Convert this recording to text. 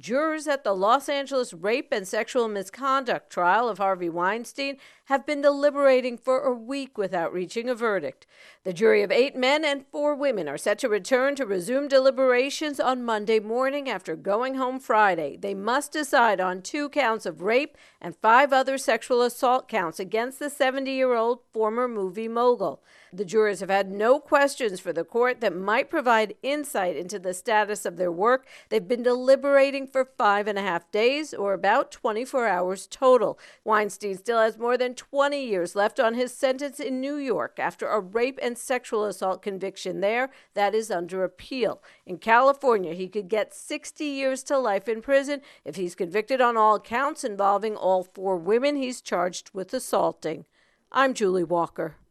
Jurors at the Los Angeles rape and sexual misconduct trial of Harvey Weinstein have been deliberating for a week without reaching a verdict. The jury of 8 men and 4 women are set to return to resume deliberations on Monday morning after going home Friday. They must decide on 2 counts of rape and 5 other sexual assault counts against the 70-year-old former movie mogul. The jurors have had no questions for the court that might provide insight into the status of their work. They've been deliberating for 5.5 days, or about 24 hours total. Weinstein still has more than 20 years left on his sentence in New York after a rape and sexual assault conviction there that is under appeal. In California, he could get 60 years to life in prison if he's convicted on all counts involving all 4 women he's charged with assaulting. I'm Julie Walker.